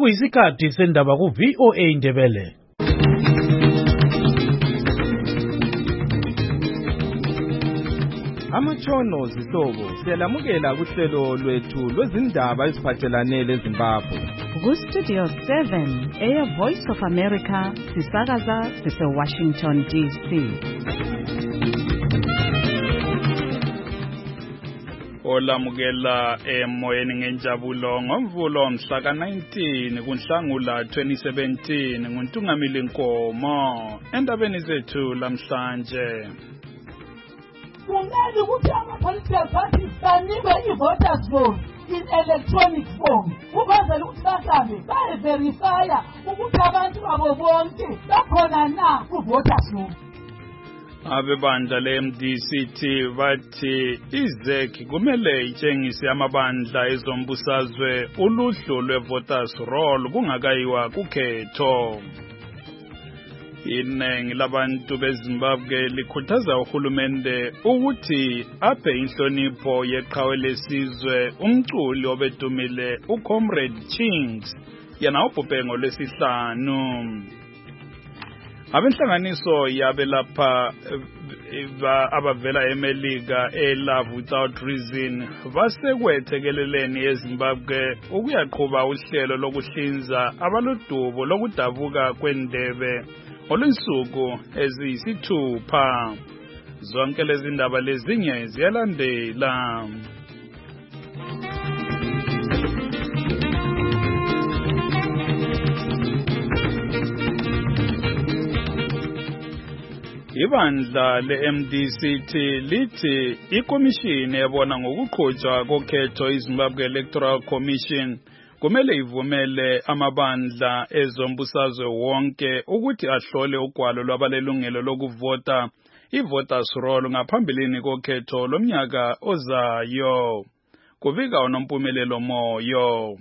Sekuyisikhathi sendaba ku VOA Indebele. Amatshono zihlobo siyalamukela kuhlelo lwethu lwezindaba eziphathelane leZimbabwe. Ku Studio 7 Air Voice of America sisakaza sise Washington DC. Olamukela emoyeni ngenjabulo ngomvulo mhla ka-19 kuNhlangula 2017 nguNtungamili Nkomo endabeni zethu lamhlanje. Kumele ukuthi ama-political parties banikwe i-voters roll in electronic form ukwenzela ukuthi bahambe bayeverifya ukuthi abantu babo bonke bakhona na ku-voters roll. Abebandla le-MDC bathi iZEC kumele itshengise amabandla ezombusazwe uluhlu lwe-voters roll kungakayiwa kukhetho. Inengi labantu beZimbabwe likhuthaza uhulumende ukuthi aphe inhlonipho yeqhawe lesizwe umculi obedumile uComrade Chinks yena ubhubhe ngolwesihlanu. Abenhlanganiso yabelapha abavela eMelika eLove Without Reason basekwethekeleleni eZimbabwe ukuyaqhuba uhlelo lokuhlinza abalodubo lokudabuka kwendebe olunsuku eziyisithupha. Zonke lezi ndaba lezinye ziyalandela. Ibandla le-MDC lithi ikomishini ebona ngokuqhutshwa kokhetho iZimbabwe Electoral Commission kumele ivumele amabandla ezombusazwe wonke ukuthi ahlole ugwalo lwabalelungelo lokuvota i-voters roll ngaphambilini kokhetho lomnyaka ozayo. Kuvika uNompumelelo Moyo.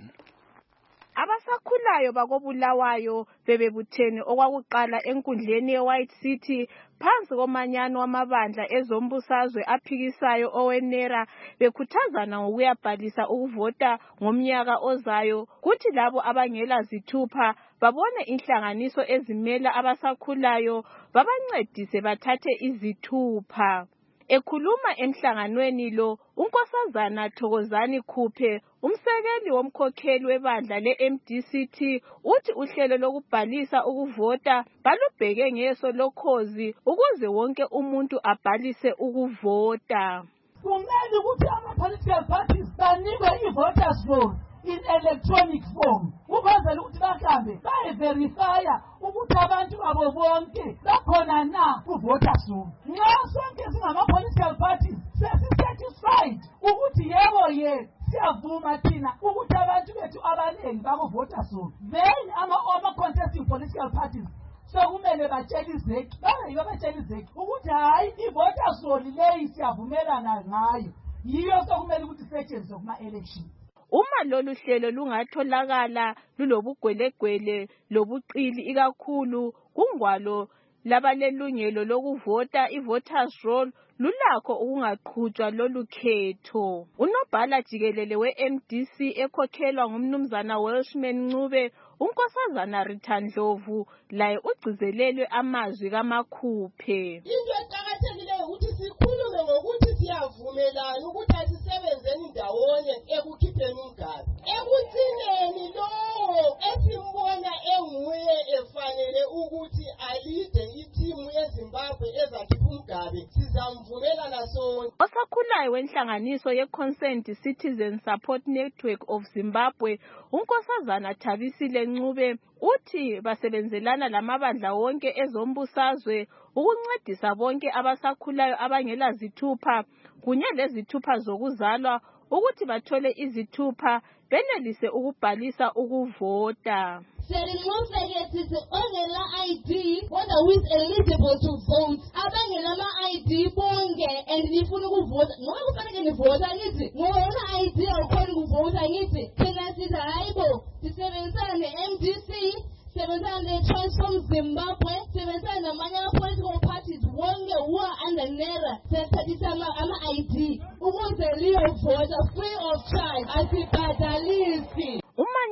Abasakhulayo bakobulawayo bebebuthene okwakuqala enkundleni ye-White City phansi komanyano wamabandla ezombusazwe aphikisayo owenera bekhuthazana ngokuyabhalisa ukuvota ngomnyaka ozayo kuthi labo abangela zithupha babone inhlanganiso ezimela abasakhulayo babancedise bathathe izithupha. Ekhuluma emhlanganweni lo uNkosazana Thokozani Khuphe umsekeli womkhokheli webandla le-MDC uthi uhlelo lokubhalisa ukuvota balubheke ngeso lokhozi ukuze wonke umuntu abhalise ukuvota. Kumele ukuthi ama-political parties banikwe i-voters roll in electronic form ukwenzela ukuthi bahambe bayeverifya ukuthi abantu babo bonke bakhona na ku-voters roll. Nxa sonke singama-political parties sesi-satisfied ukuthi yebo siyavuma thina ukuthi abantu bethu abaningi baku-voters roll, then ama-contesting political parties sokumele batshela iZEC bangayibo batshela iZEC ukuthi hayi i-voters roll leyi siyavumelana ngayo yiyo sokumele ukuthi isetshenziswe kuma-election. Uma lolu hlelo lungatholakala lulobugwelegwele lobuqili ikakhulu kungwalo labalelungelo lokuvota i-voters roll lulakho ukungaqhutshwa lolu khetho. Unobhala jikelele we-MDC ekhokhelwa ngumnumzana Welshman Ncube uNkosazana Rita Ndlovu laye ugcizelelwe amazwi kaMakhuphe. Into eqakathekileyo ukuthi sikhulume ngokuthi siyavumelana ukuthi asisebenzeni ndawonye ekukhipheni umgadi. Ekugcineni lowo esimbona enguye efanele ukuthi alide ithimu yeZimbabwe ezakhipha umgadi sizamvumelana sonke. Osakhulayo wenhlanganiso ye-Consent Citizen Support Network of Zimbabwe uNkosazana Thabisile Ncube uthi basebenzelana lamabandla wonke ezombusazwe ukuncedisa bonke abasakhulayo abangela zithupha kunye lezithupha zokuzalwa ukuthi bathole izithupha benelise ukubhalisa ukuvota. Siyaliqinisekisa ongela ID whether who is eligible to vote abangela ama-ID bonke and nifuna ukuvota ngoba kufanele nivota ngithi ngoba una-ID awukhona ukuvota ngithi thina sithi hayibo sisebenzisana ne-MDC sisebenzisana ne-Transform Zimbabwe sisebenzisana namanye ama-political parties wonke who are under NERA siyathathisa ama-ID ukuze liyovota free of charge asibhadalisi.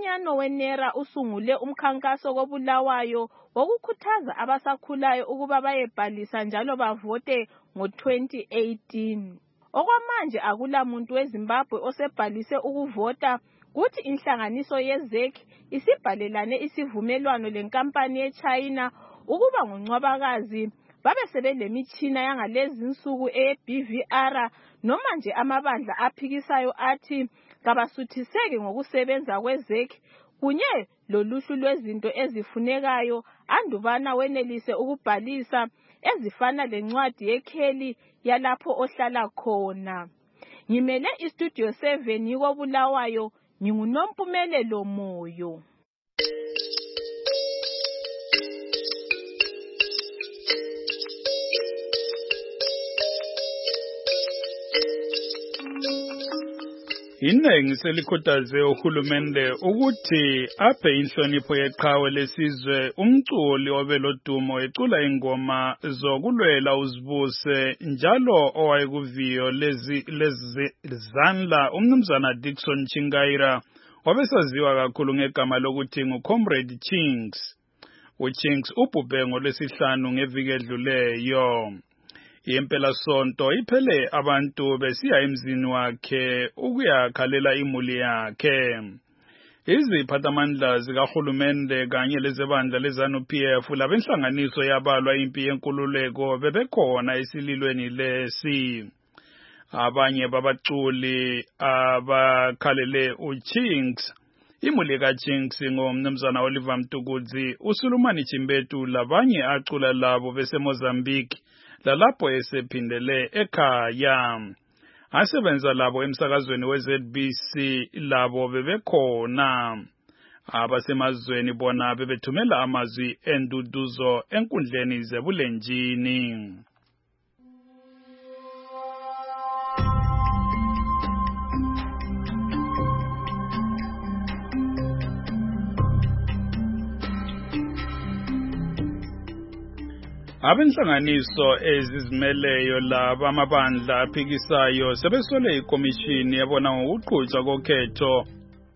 uManyano Wenera usungule umkhankaso koBulawayo wokukhuthaza abasakhulayo ukuba bayebhalisa njalo bavote ngo-2018. Okwamanje akulamuntu weZimbabwe osebhalise ukuvota, kuthi inhlanganiso yeZEC isibhalelane isivumelwano lenkampani yeChina ukuba ngoncwabakazi babe sebelemitshina yangalezi insuku eBVR noma nje amabandla aphikisayo athi kabasuthiseke ngokusebenza kweZEC kunye loluhlu lwezinto ezifunekayo andubana wenelise ukubhalisa ezifana lencwadi yekheli yalapho ohlala khona. Ngimele iStudio 7 yikoBulawayo, nginguNompumelelo Moyo. Inengi selikhuthaze uhulumende ukuthi aphe inhlonipho yeqhawe lesizwe umculi obelodumo ecula ingoma zokulwela uzibuse njalo owayekuviyo lezandla umnumzana Dickson Chingaira wabesaziwa kakhulu ngegama lokuthi nguComrade Chinks. uChinks ubhubhe ngolwesihlanu ngeviki edluleyo. Impela sonto iphele abantu besiya emzini wakhe ukuyakhalela imuli yakhe. Iziphathamandla zikahulumende kanye lezebandla leZANU-PF labenhlanganiso yabalwa impi yenkululeko bebekhona esililweni lesi. Abanye babaculi abakhalele uChinks. Imuli kaChinks ngomnumzana Oliver Mtukudzi, uSulumani Chimbetu labanye acula labo beseMozambique lalapho esephindele ekhaya. Asebenza labo emsakazweni weZBC labo bebekhona. Abasemazweni bona bebethumela amazwi enduduzo enkundleni zebulenjini. Abenhlanganiso ezizimeleyo laba amabandla aphikisayo sebesole ikomishini yabona ngokuqhutshwa kokhetho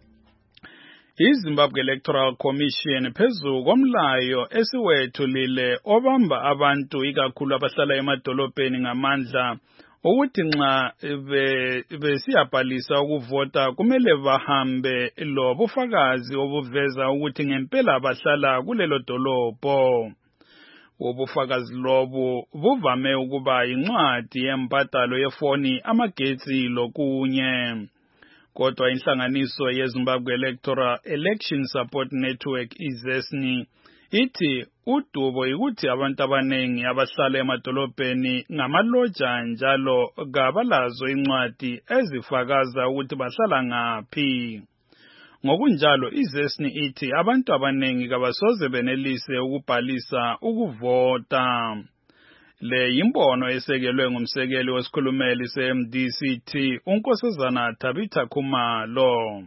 iZimbabwe Electoral Commission phezu komlayo esiwethulile obamba abantu ikakhulu abahlala emadolobheni ngamandla ukuthi nxa besiyabhalisa ukuvota kumele bahambe lobufakazi obuveza ukuthi ngempela bahlala kulelo dolobho. Ubufakazi lobu buvame ukuba incwadi yembadalo yefoni, amagetsi lokunye. Kodwa inhlanganiso yeZimbabwe Election Support Network iZESNI ithi udubo ukuthi abantu abanengi abahlala emadolobheni ngamaloja njalo kabalazo incwadi ezifakaza ukuthi bahlala ngaphi. Ngokunjalo iZESNI ithi abantu abanengi kabasoze benelise ukubhalisa ukuvota. Le yimbono esekelwe ngumsekeli wesikhulumeli seMDCT uNkosazana Tabitha Khumalo.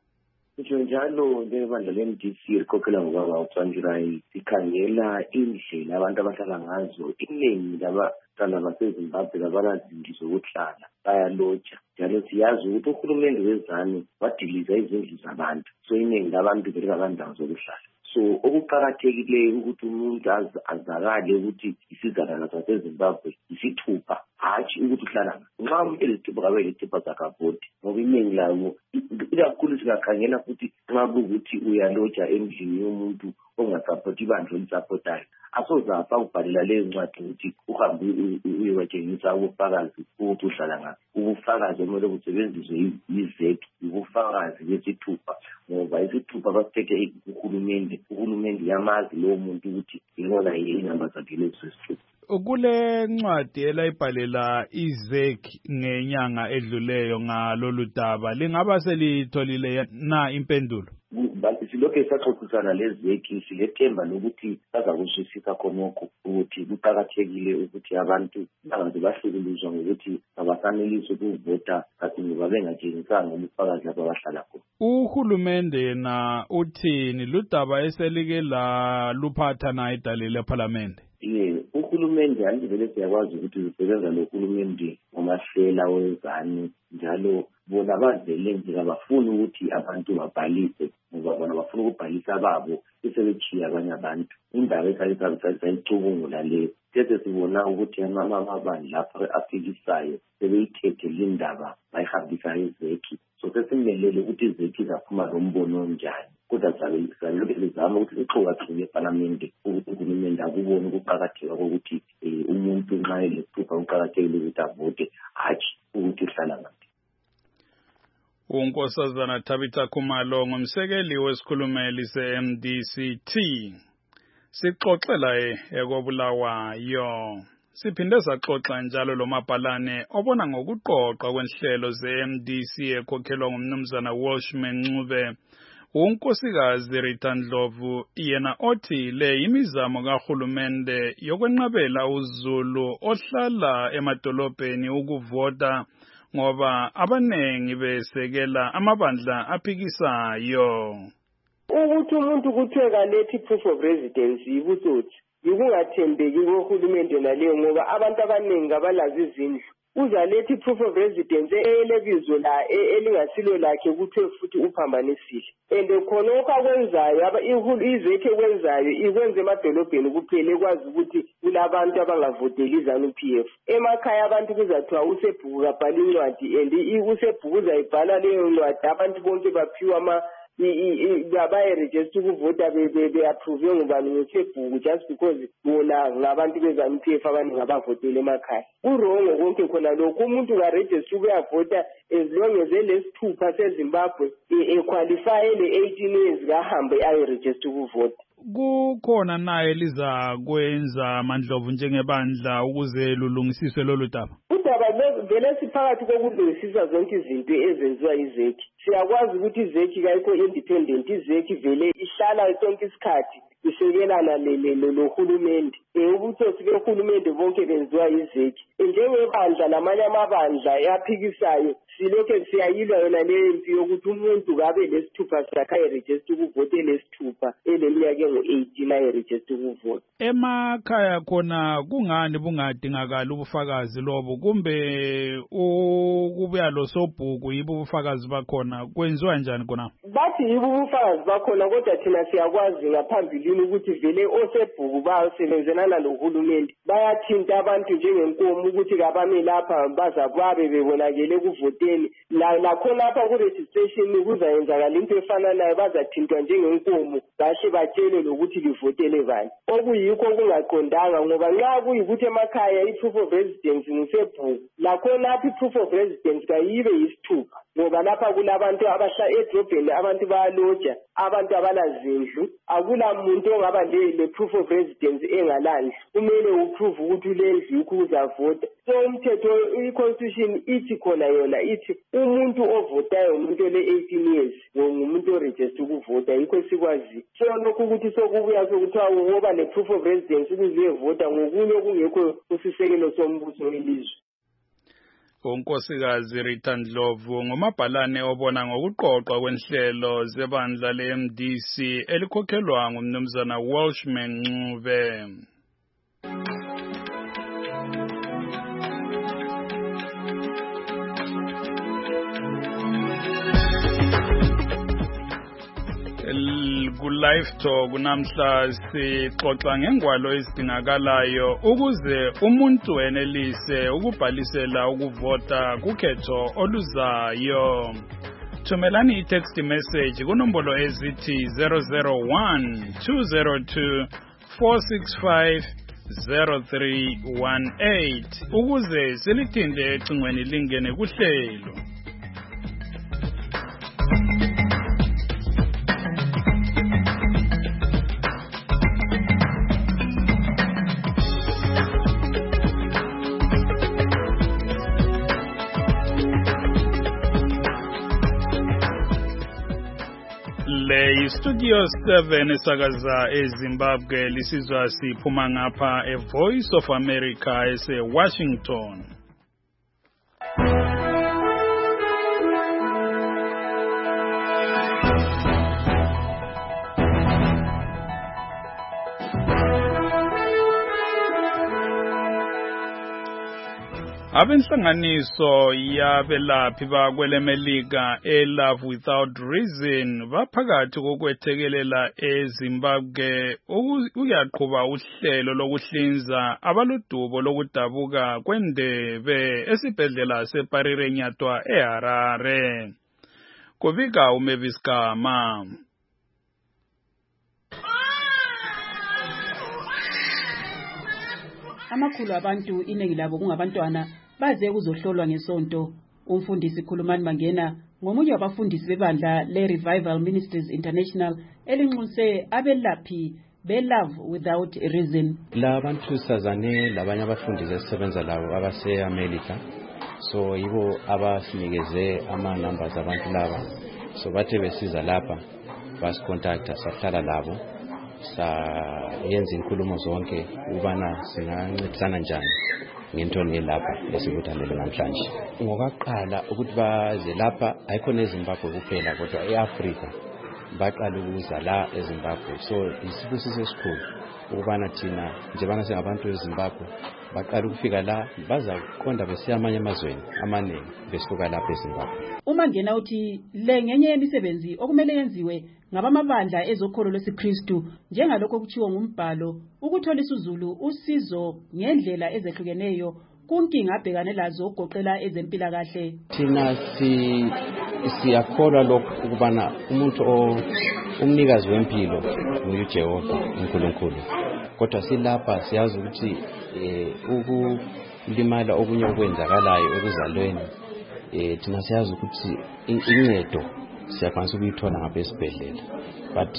Njalo lebandla leMDC likhokhela ngokaba uCanjurayi sikhangela indlela abantu abahlala ngazo. Iningi labahlala baseZimbabwe labanazindlu zokuhlala bayaloja, njalo siyazi ukuthi uhulumende wezanu wadiliza izindlu zabantu, so iningi labantu belikabandawo zokuhlala. So okuqakathekileyo ukuthi umuntu azakale ukuthi isizalwane saseZimbabwe isithupha, hatshi ukuthi uhlala nxa umuntu elesithupha kabe lesithupha sakavoti, ngoba iningi lawo ikakhulu singakhangela futhi nxa kukuthi uyaloja endlini yomuntu ongasapoti ibandla elisapotayo, asozapha ukubhalela leyo ncwadi ukuthi uhambe uyewatshengisa ubufakazi ukuthi uhlala ngaphi. Ubufakazi okumele busebenziswe yiZEC ubufakazi besithupha, ngoba isithupha basithethe uhulumende yamazi lowo muntu ukuthi yibona inamba zakhe lesithupha. Kule ncwadi elayibhalela iZEC ngenyanga edluleyo ngalolu daba lingaba selitholile na impendulo? Silokhu saxoxisana leZEC silethemba lokuthi bazakuzwisisa khonokho ukuthi kuqakathekile ukuthi abantu bangaze bahlukuluzwa ngokuthi abasanelisi ukuvota kanti ngoba bengatshengisanga ubufakazi lapho abahlala khona. Uhulumende yena uthini ludaba eselike laluphatha na idale leParliament? uhulumende alivele siyakwazi ukuthi zisebenza nohulumende ngomahlela wezane njalo bona bavele nje abafuni ukuthi abantu babhalise ngoba bona bafuna ukubhalisa babo besebechiya abanye abantu indaba esayicubungula le tete sibona ukuthi amabandla lapha afikisayo sebeyithethe le ndaba bayihambisa izeki so sesimelele ukuthi izeki zaphuma nombono onjani kodwa salokhu bezama ukuthi sixokaxoke eParliament ukuthi uhulumende akubone ukuqakatheka kokuthi umuntu nxa elephupha uqakathekile ukuthi avote hatshi ukuthi uhlala ngaphi. uNkosazana Tabitha Khumalo ngumsekeli wesikhulumeli se-MDCT sixoxela ekobulawayo siphinde saxoxa njalo lo mabhalane obona ngokuqoqa kwenhlelo ze-MDC ekhokhelwa ngumnumzana Welshman Ncube unkosikazi Rita Ndlovu yena othi le imizamo kahulumende yokwenqabela uZulu ohlala emadolobheni ukuvota ngoba abanengi besekela amabandla aphikisayo. Ukuthi umuntu kuthiwe kalethi proof of residence yibutsotsi yikungathembeki kohulumende naleyo ngoba abantu abaningi abalazi izindlu uzalethi proof of residence elebizo la elingasilo lakhe kuthiwe futhi uphambanisile and khona okwakwenzayo izekhe kwenzayo ikwenza emadolobheni kuphela ekwazi ukuthi kulabantu abangavoteli iZANU-PF emakhaya abantu kuzathiwa uSebhuku kabhala incwadi and uSebhuku uzayibhala leyo ncwadi abantu bonke baphiwa baye-register ukuvota be-approve ngubani ngeSebhuku just because bona ngabantu beZANU-PF abaningi abavotela emakhaya kurongo konke khona lokhu umuntu ka-register ukuyavota as long as elesithupha seZimbabwe equalify ele-18 years kahambe aye-register ukuvota. Kukhona naye liza kwenza Mandlovu njengebandla ukuze lulungisiswe lolu daba. Udaba vele siphakathi kokulungisisa zonke izinto ezenziwa izeki. Siyakwazi ukuthi izeki kayikho independent, izeki vele ihlala sonke isikhathi isekelana lohulumende. Ubuthosi behulumende bonke benziwa izeki. Njengebandla lamanye amabandla yaphikisayo silokhe siyayilwa yona le mpi yokuthi umuntu kabe lesithupha sakhe ayi-register ukuvota lesithupha eleminyaka engu-18 ayi-register ukuvota. Emakhaya khona kungani bungadingakali ubufakazi lobo kumbe ukubuya lo Sobhuku yibo ubufakazi bakhona kwenziwa njani khona? Bathi yibo ubufakazi bakhona kodwa thina siyakwazi ngaphambilini ukuthi vele oSebhuku basebenzelana nohulumende bayathinta abantu njengenkomo ukuthi kabame lapha bazababe bebonakele kuvoteni lakhona lapha ku-registration kuzayenzakala into efananayo bazathintwa njengenkomo bahle batshele lokuthi livotele bani okuyikho kungaqondanga ngoba nxa kuyikuthi emakhaya i-proof of residence nguSebhuku lakhona lapha i-proof of residence kayibe yisithupha ngoba lapha kulabantu abahlala edrobheni abantu bayaloja abantu abalazindlu akula muntu ongaba le-proof of residence engalandlu kumele uprove ukuthi ulendlu yikho uzavota so umthetho i-constitution ithi khona yona ithi umuntu ovotayo umuntu ole-18 years ngumuntu oregister ukuvota yikho sikwazi so lokhu ukuthi sokubuya sokuthiwa woba le-proof of residence ukuze uyevota ngokunye okungekho kusisekelo sombuso welizwe. unkosikazi Rita Ndlovu ngumabhalane obona ngokuqoqwa kwenhlelo zebandla le-MDC elikhokhelwa ngumnumzana Welshman Ncube. Ku-Live Talk namhla sixoxa ngengwalo ezidingakalayo ukuze umuntu enelise ukubhalisela ukuvota kukhetho oluzayo. Thumelani i-text message kunombolo ezithi 001 202 465 0318 ukuze silithinde ecingweni lingene kuhlelo. Studio 7 esakaza eZimbabwe lisizwa siphuma ngapha Voice of America ese-Washington. Abenhlanganiso yabelaphi bakwelemelika eLove Without Reason baphakathi kokwethekelela eZimbabwe uyaqhuba uhlelo lokuhlinza abaludubo lokudabuka kwendebe esibhedlela seParirenyatwa eHarare. Kubika uMavis Gama. Amakhulu abantu iningi labo kungabantwana baze ukuzohlolwa ngesonto. Umfundisi Khulumani Mangena ngomunye wabafundisi bebandla le-Revival Ministries International elinxuse abelaphi be-Love Without Reason. La bantu sazane labanye abafundisi esisebenza labo abase-America, so yibo abasinikeze ama-numbers abantu laba, so bathe besiza lapha basikontakta sahlala labo sayenza inkulumo zonke ubana singancedisana njani ngento nelapha esibuthanele namhlanje. Ngokaqala ukuthi baze lapha ayikho neZimbabwe kuphela kodwa eAfrika baqala ukuza la eZimbabwe, so isibusiso esikhulu ukubana thina njebana singabantu eZimbabwe baqala ukufika la baza konda besiya amanye amazweni amaningi besuka lapha eZimbabwe. Uma ngena uthi le ngenye yemisebenzi okumele yenziwe ngabamabandla ezokholo lwesiKristu njengalokho kuchiwo ngumbhalo ukutholisa uzulu usizo ngendlela ezehlukeneyo kunkinga abhekane lazo ogoqela ezempilakahle. Thina siyakholwa lokho ukubana umuntu umnikazi wempilo nguJehova uNkulunkulu, kodwa silapha siyazi ukuthi ukulimala okunye okwenzakalayo ekuzalweni thina siyazi ukuthi incedo siyakwanisa ukuyithola ngapha esibhedlela, but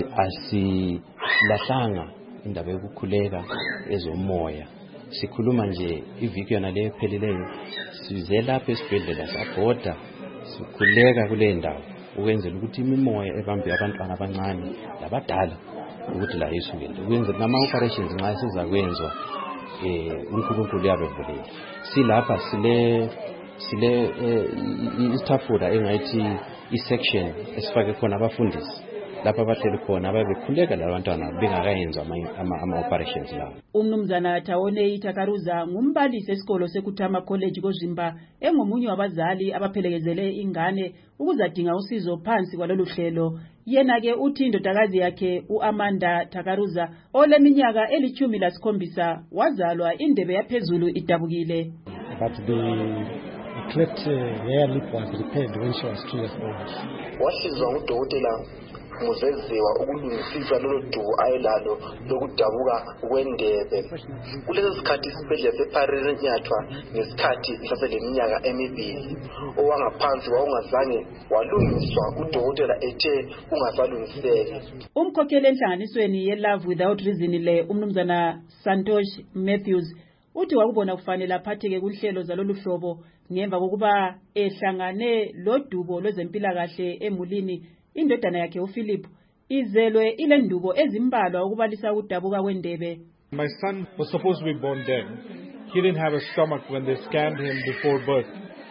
asilahlanga indaba yokukhuleka ezomoya. Sikhuluma nje iviki yona le ephelileyo size lapha esibhedlela sabhoda sikhuleka kule ndawo ukwenzela ukuthi imimoya ebambe abantwana abancane labadala ukuthi la yesukele ukwenzela nama-operations nxa sizakwenzwa uNkulunkulu yabevulile. Silapha sile isithafula engayithi isection esifake khona abafundisi lapha abahleli khona ababekhuleka labantwana bengakayenzwa ama-operations lawo. Umnumzana Thawone Takaruza ngumbalisi esikolo seKutama College koZimba engomunye wabazali abaphelekezele ingane ukuzadinga usizo phansi kwalolu hlelo. Yena-ke uthi indodakazi yakhe uAmanda Takaruza oleminyaka 17 wazalwa indebe yaphezulu idabukile. But the cleft hair lip was repaired when she was 2 years old. Wasizwa ngudokotela muzeziwa ukulungisisa lolo dubo ayelalo lokudabuka kwendebe. Kuleso sikhathi isibhedlela seParirenyatwa ngesikhathi saseleminyaka 2 owangaphansi wawungazange walungiswa udokotela ethe ungasalungiseki. Umkhokheli enhlanganisweni yeLove Without Reason le umnumzana Santosh Matthews uthi wakubona kufanele aphatheke kuhlelo zalolu hlobo ngemva kokuba ehlangane lodubo lwezempilakahle emulini. Indodana yakhe uPhilip izelwe ile ndubo ezimbalwa ukubalisa ukudabuka kwendebe. My son was supposed to be born dead. He didn't have a stomach when they scanned him before birth.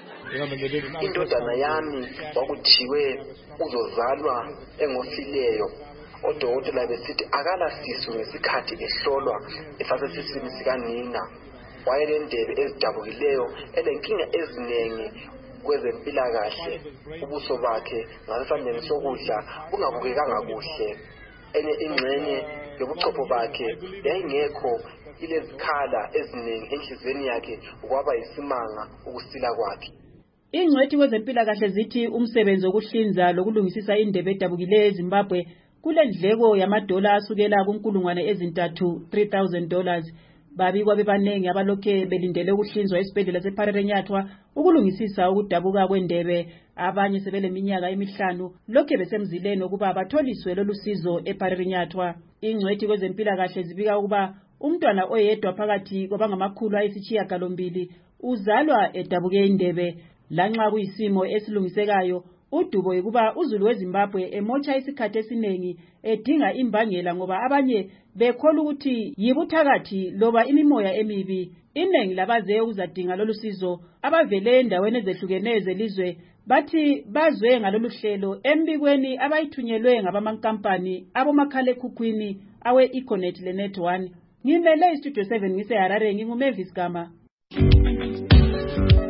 Indodana yami wakuthiwe uzozalwa engofileyo. Odokotela besithi akala sisu ngesikhathi ehlolwa esasesiswini sikanina. Wayelendebe ezidabukileyo elenkinga ezinengi kwezempilakahle. Ubuso bakhe ngasesandleni sokudla bungabukekanga kuhle. Enye ingxenye yobuchopho bakhe yayingekho, ilezikhala eziningi enhlizweni yakhe kwaba yisimanga ukusila kwakhe. Ingcwethi kwezempilakahle zithi umsebenzi wokuhlinza lokulungisisa indebe edabukileyo eZimbabwe kulendleko yamadola asukela kunkulungwane ezintathu $3,000. Babikwa bebanengi abalokhe belindele ukuhlinzwa esibhedlela seParirenyatwa ukulungisisa ukudabuka kwendebe. Abanye sebeleminyaka 5 lokhe besemzileni ukuba batholiswe lolu sizo eParirenyatwa. Ingcwethi kwezempilakahle zibika ukuba umntwana oyedwa phakathi kwabangamakhulu ayisishiyagalombili uzalwa edabuke indebe. Lanxa kuyisimo esilungisekayo, udubo ukuba uzulu weZimbabwe emotsha isikhathi esiningi edinga imbangela ngoba abanye bekholwa ukuthi yibuthakathi loba imimoya emibi. Iningi labaze ukuzadinga lolu sizo abavele endaweni ezehlukeneyo zelizwe bathi bazwe ngalolu hlelo embikweni abayithunyelwe ngabamankampani abomakhalekhukhwini awe-Econet leNet1. Ngimele iStudio 7 ngiseHarare, nginguMavis Gama.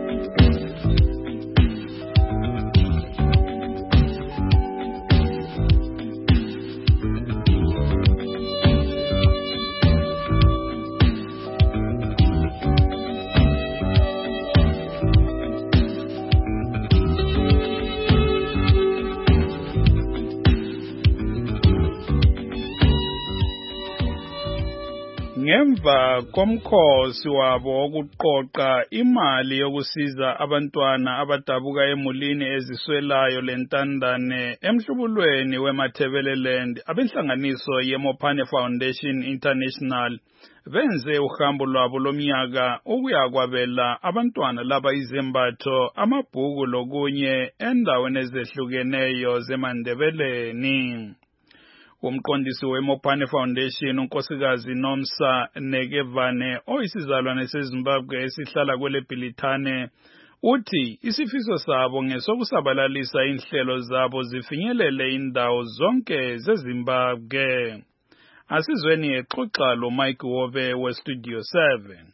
Ngemva komkhosi wabo wokuqoqa imali yokusiza abantwana abadabuka emulini eziswelayo lentandane emhlubulweni weMatabeleland, abenhlanganiso yeMopane Foundation International benze uhambo lwabo lomnyaka ukuyakwabela abantwana laba izembatho, amabhuku lokunye endaweni ezehlukeneyo zeMandebeleni. Umqondisi weMopane Foundation unkosikazi Nomsa Nekevane oyisizalwane seZimbabwe esihlala kwele Bhilithane uthi isifiso sabo ngesokusabalalisa inhlelo zabo zifinyelele indawo zonke zeZimbabwe. Asizweni exoxa lo Mike Wobe weStudio 7.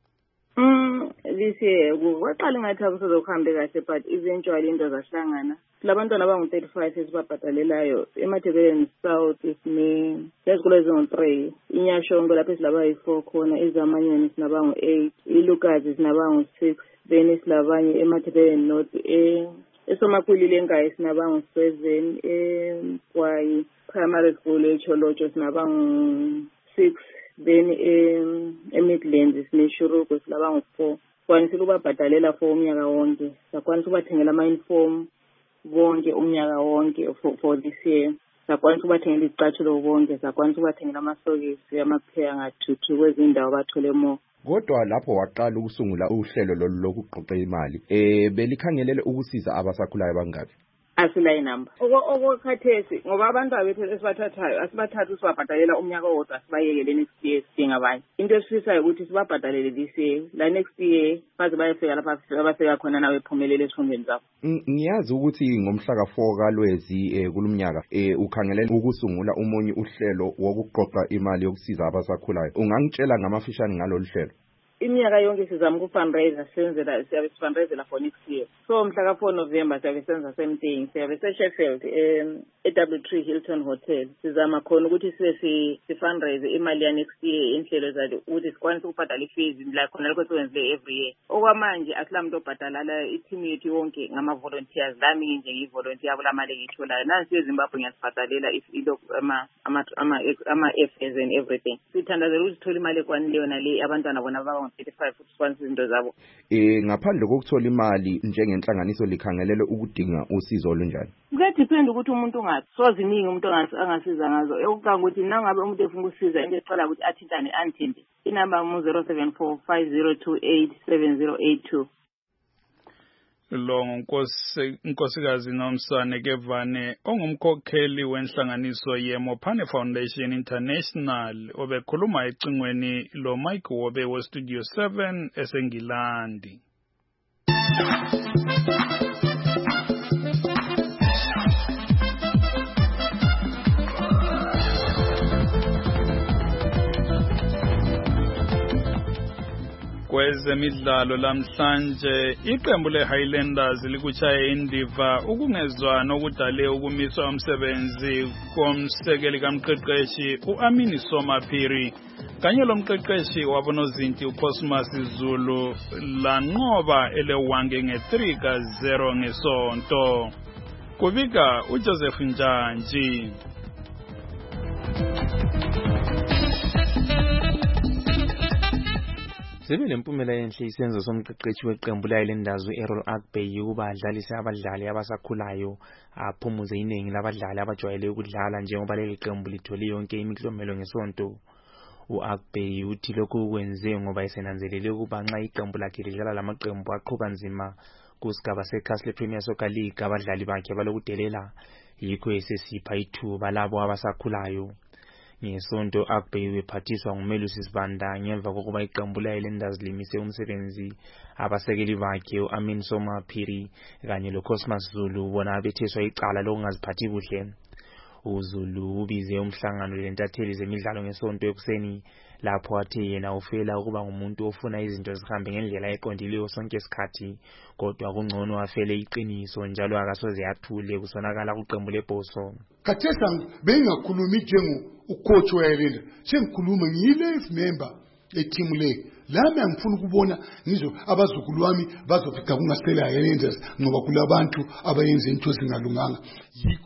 This year kwaqala ngathi akusozokuhambe kahle, but eventually into zahlangana. Labantwana abangu-35 esibabhadalelayo eMatabeleland South nezikolo ezingu-3, iNyashongo lapho esilabayi-4 khona, eZamanyoni sinabangu-8, iLukazi sinabangu-6, then silabanye eMatabeleland North, eSomakhulile eNkayi sinabangu-7, Kwayi Primary School eCholotsho sinabangu-6, then eMidlands sineShurugu silabangu-4. Kwanisa ukubabhadalela for umnyaka wonke, sakwanisa ukubathengela ama-uniform bonke umnyaka wonke for this year, sakwanisa ukubathengela izicathulo bonke, sakwanisa ukubathengela amasokisi, amapheya ngathuthu kwezindawo bathole more. Kodwa lapho waqala ukusungula uhlelo lolu lokuqoqa imali, belikhangelele ukusiza abasakhulayo abangaphi? Asila inamba. Okukhathesi ngoba abantu abethu esibathathayo asibathatha sibabhadalela umnyaka wodwa sibayekele next year sidinga abanye. Into esifisayo ukuthi sibabhadalele this year, la next year baze bayefika lapha abafika khona nawe ephumelele esifundweni zabo. Ngiyazi ukuthi ngomhla ka4 kaLwezi kulumnyaka ukhangelela ukusungula umunye uhlelo wokuqoqa imali yokusiza abasakhulayo. Ungangitshela ngamafishane ngalolu hlelo? Iminyaka yonke sizama ukufundraiser, siyabe sifundraiser for next year. So mhla ka4 November siyabe senza same thing, siyabe seSheffield eW3 Hilton Hotel. Sizama khona ukuthi sibe fundraiser imali ya next year, inhlelo zayo ukuthi sikwanise ukubhadala ifees la khona lokho siwenzile every year. Okwamanji asilamuntu obhadala i-team yethu yonke ngama volunteers, lami nje ngivolunteer yabo lamali ngitholayo. Nansi eZimbabwe ngiyasibhadalela ama FAs and everything. Sithandazela ukuthi sithole imali ekwanileyo nale abantwana bona 35 futhi izinto zabo. Ngaphandle kokuthola imali njengenhlanganiso likhangelele ukudinga usizo olunjani? Kuyadepend ukuthi umuntu ungathi soziningi umuntu angasiza ngazo. Ekucanga ukuthi nangabe umuntu efuna ukusiza into eqala ukuthi athintane anthinte. Inamba 0745028708. Lo nkosikazi Nomsa Nekevane ongumkhokheli wenhlanganiso yeMopane Foundation International obekhuluma ecingweni lo Mike Wobe weStudio 7 eseNgilandi. Kwezemidlalo lamhlanje iqembu leHighlanders likuchaya indiva ukungezwana okudale ukumiswa umsebenzi komsekeli kamqeqeshi uAmini Somaphiri kanye lomqeqeshi wabonozinti uCosmas Zulu lanqoba elewange nge3-0 ngesonto. Kubika uJoseph Njanji. Sibe lempumela enhle isenzo somqeqeshi weqembu leHighlanders uErrol Agbey ukuba adlalise abadlali abasakhulayo aphumuze iningi labadlali abajwayele ukudlala njengoba leli qembu lithole yonke imiklomelo ngesonto. uAgbey uthi lokhu kwenze ngoba esenanzelele ukuba nxa iqembu lakhe lidlala lamaqembu aqhuba nzima kusigaba seCastle Premier Soccer League abadlali bakhe balokudelela, yikho esesipha ithuba labo abasakhulayo. Ngesonto Agbey wephathiswa nguMelusi Sibanda ngemva kokuba iqembu leHighlanders limise umsebenzi abasekeli bakhe uAmini Somaphiri kanye loCosmas Zulu bona abetheswa icala lokungaziphathi kuhle. uZulu ubize umhlangano lentatheli zemidlalo ngesonto ekuseni lapho athi yena ufela ukuba ngumuntu ofuna izinto zihambe ngendlela eqondileyo sonke isikhathi, kodwa kungcono afele iqiniso njalo akasoze athule kusonakala kuqembu lebhoso. Kathesa bengakhulumi njengo ucoach weHighlanders, sengikhuluma ngiyile member eteam le. Lami angifuna ukubona ngizo abazukulu wami bazofika kungasela Highlanders ngoba kulabantu abayenza into zingalunganga. Yikho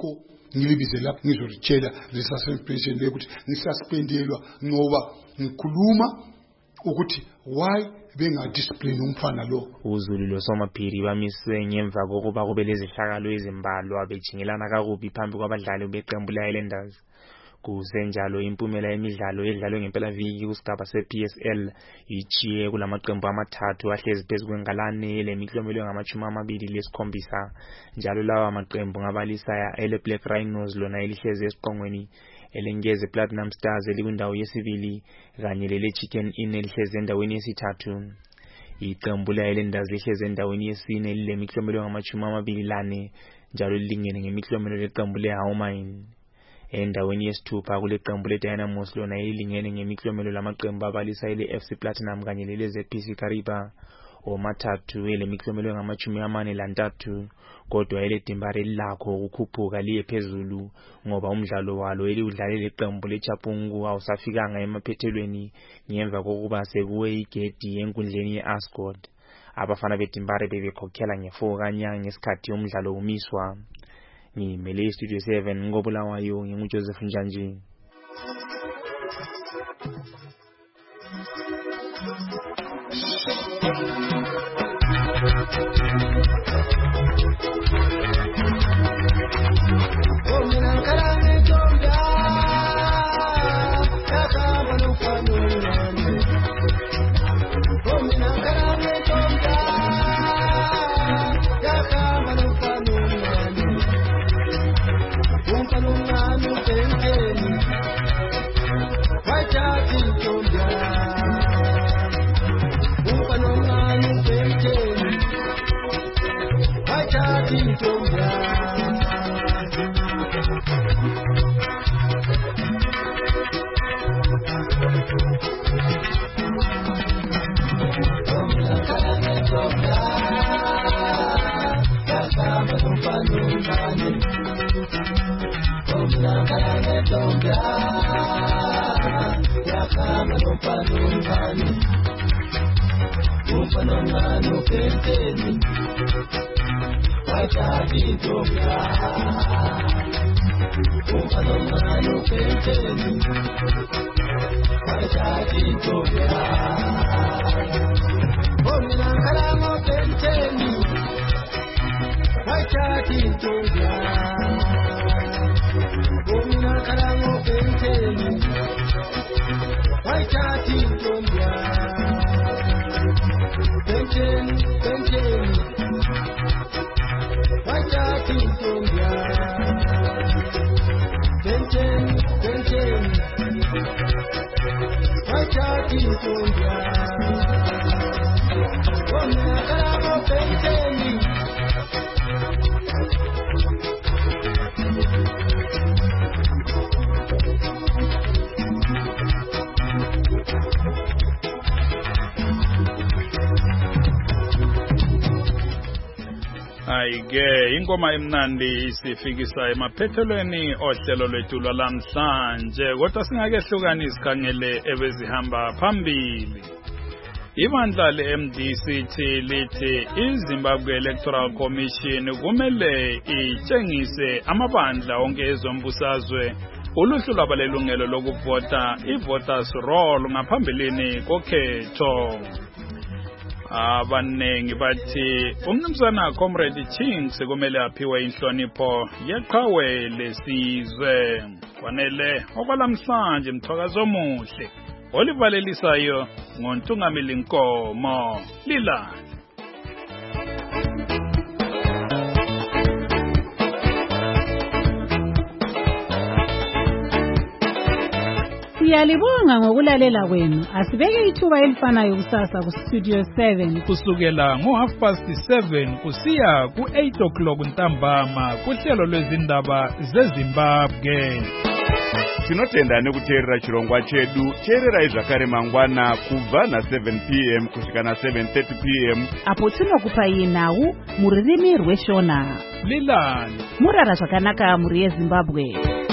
ngilibize lapho ngizolitshela le-suspension ukuthi ngisaspendelwa ngoba ngikhuluma ukuthi why bengadiscipline umfana lo. uZulu loSomaphiri bamiswe ngemva kokuba kube lezihlakalo ezimbalwa bejingelana kakubi phambi kwabadlali beqembu le-Highlanders. Kusenjalo impumela yemidlalo edlalwe ngempelaviki kusigaba se-PSL ichiye kulamaqembu amathathu ahlezi phezu kwengalane lemiklomelo engama-27 njalo lawa maqembu ngabalisa ele Black Rhinos lona elihlezi esiqongweni, elengeze Platinum Stars elikwindawo yesibili kanye lele Chicken Inn elihlezi endaweni yesithathu. Iqembu le-Highlanders lihlezi endaweni yesine lilemiklomelo engama-24 njalo lilingene ngemiklomelo leqembu le-Howmine. Endaweni yesithupha kule qembu le-Dynamos lona elilingene ngemiklomelo lamaqembu abalisa ele FC Platinum kanye lele ZPC Kariba omathathu elemiklomelo engama-43, kodwa ele Dimbare lakho ukukhuphuka liye phezulu ngoba umdlalo walo eliudlale leqembu leChapungu awusafikanga emaphethelweni ngemva kokuba sekuwe igedi enkundleni ye-Ascot. Abafana beDimbare bebekhokhela nge-4 kanyanga ngesikhathi umdlalo umiswa. Ngimele Studio 7 ngobulawayo nginguJoseph Njanji. Ayike ingoma emnandi isifikisa emaphethelweni ohlelo lwethu lwalamhlanje, kodwa singakehlukani isikhangele ebezihamba phambili. Ibandla le-MDC lithi iZimbabwe Electoral Commission kumele itshengise amabandla onke ezombusazwe uluhlu lwabalelungelo lokuvota i-voters roll ngaphambilini kokhetho. Abanengi bathi umnumzana Comrade Chinks kumele aphiwe inhlonipho yeqhawe lesizwe. Kwanele okwalamhlanje mthokazo omuhle olivalelisayo ngoNtungamili Nkomo Lila. Siyalibonga ngokulalela kwenu. Asibeke ithuba elifanayo kusasa ku Studio 7 kusukela ngo7:30 kusiya ku8:00 ntambama kuhlelo lwezindaba zeZimbabwe. Tinotenda nekuteerera chirongwa chedu. Teererai zvakare mangwana kubva na7 p.m. kusvika na7:30 p.m. apo tinokupai nhau mururimi rweShona. Lilani murara zvakanaka muri yeZimbabwe.